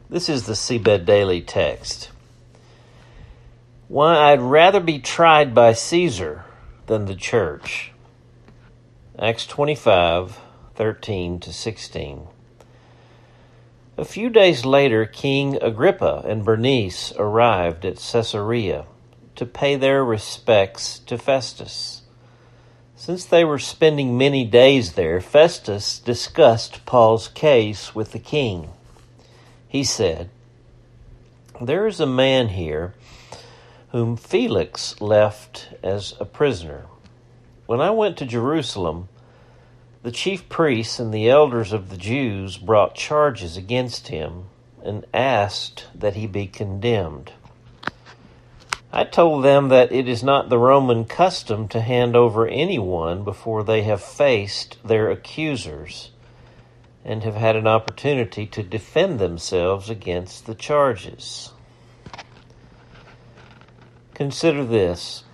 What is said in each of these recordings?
This is the Seabed Daily text. Why I'd rather be tried by Caesar than the church. Acts 25:13-16. A few days later, King Agrippa and Bernice arrived at Caesarea to pay their respects to Festus. Since they were spending many days there, Festus discussed Paul's case with the king. He said, "There is a man here whom Felix left as a prisoner. When I went to Jerusalem, the chief priests and the elders of the Jews brought charges against him and asked that he be condemned. I told them that it is not the Roman custom to hand over anyone before they have faced their accusers and have had an opportunity to defend themselves against the charges." Consider this.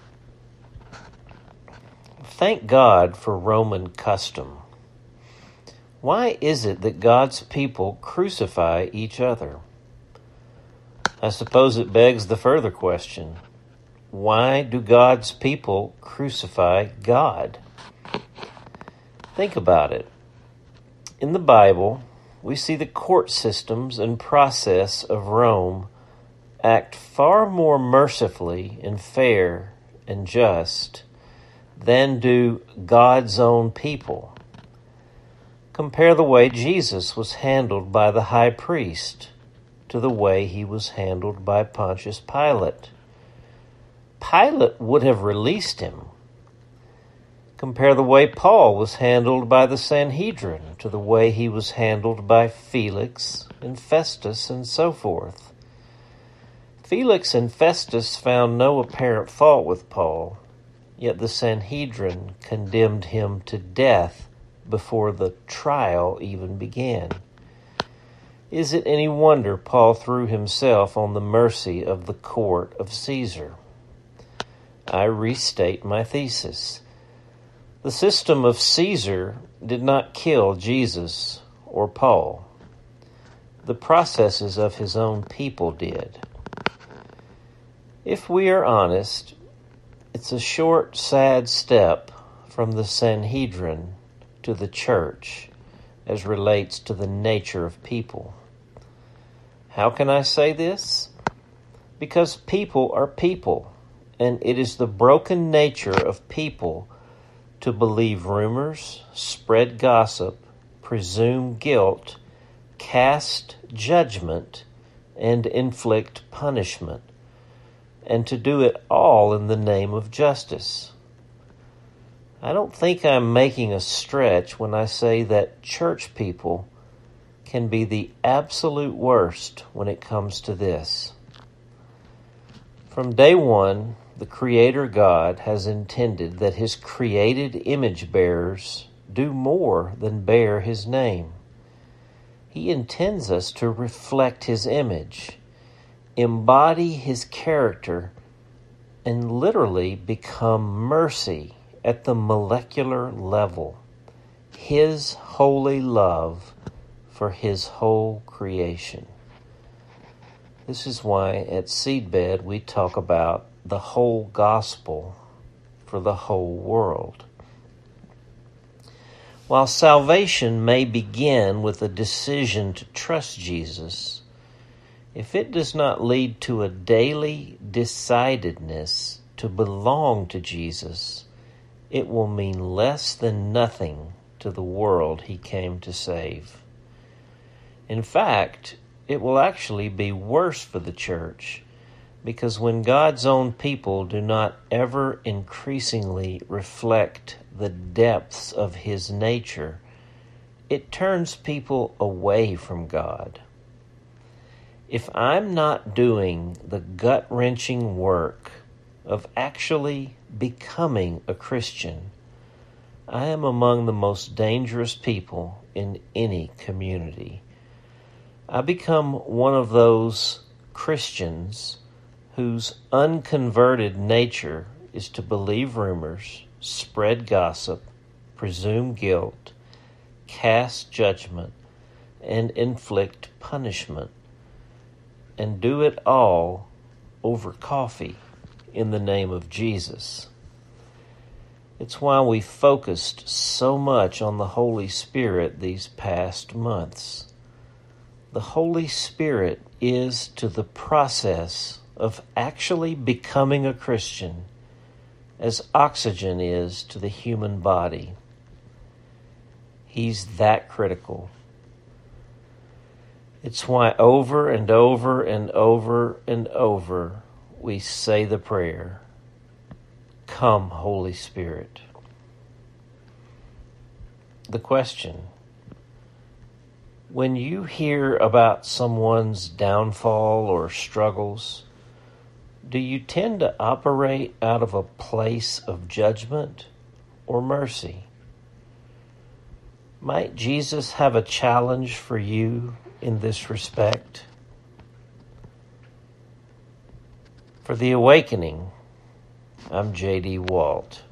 Thank God for Roman custom. Why is it that God's people crucify each other? I suppose it begs the further question. Why do God's people crucify God? Think about it. In the Bible, we see the court systems and process of Rome act far more mercifully and fair and just than do God's own people. Compare the way Jesus was handled by the high priest to the way he was handled by Pontius Pilate. Pilate would have released him. Compare the way Paul was handled by the Sanhedrin to the way he was handled by Felix and Festus and so forth. Felix and Festus found no apparent fault with Paul, yet the Sanhedrin condemned him to death before the trial even began. Is it any wonder Paul threw himself on the mercy of the court of Caesar? I restate my thesis. The system of Caesar did not kill Jesus or Paul. The processes of his own people did. If we are honest, it's a short, sad step from the Sanhedrin to the church as relates to the nature of people. How can I say this? Because people are people, and it is the broken nature of people to believe rumors, spread gossip, presume guilt, cast judgment, and inflict punishment, and to do it all in the name of justice. I don't think I'm making a stretch when I say that church people can be the absolute worst when it comes to this. From day one, the Creator God has intended that His created image bearers do more than bear His name. He intends us to reflect His image, embody His character, and literally become mercy at the molecular level, His holy love for His whole creation. This is why at Seedbed we talk about the whole gospel for the whole world. While salvation may begin with a decision to trust Jesus, if it does not lead to a daily decidedness to belong to Jesus, it will mean less than nothing to the world He came to save. In fact, it will actually be worse for the church, because when God's own people do not ever increasingly reflect the depths of His nature, it turns people away from God. If I'm not doing the gut-wrenching work of actually becoming a Christian, I am among the most dangerous people in any community. I become one of those Christians whose unconverted nature is to believe rumors, spread gossip, presume guilt, cast judgment, and inflict punishment, and do it all over coffee in the name of Jesus. It's why we focused so much on the Holy Spirit these past months. The Holy Spirit is to the process of actually becoming a Christian as oxygen is to the human body. He's that critical. It's why over and over and over and over we say the prayer, "Come, Holy Spirit." The question: when you hear about someone's downfall or struggles, do you tend to operate out of a place of judgment or mercy? Might Jesus have a challenge for you in this respect? For The Awakening, I'm J.D. Walt.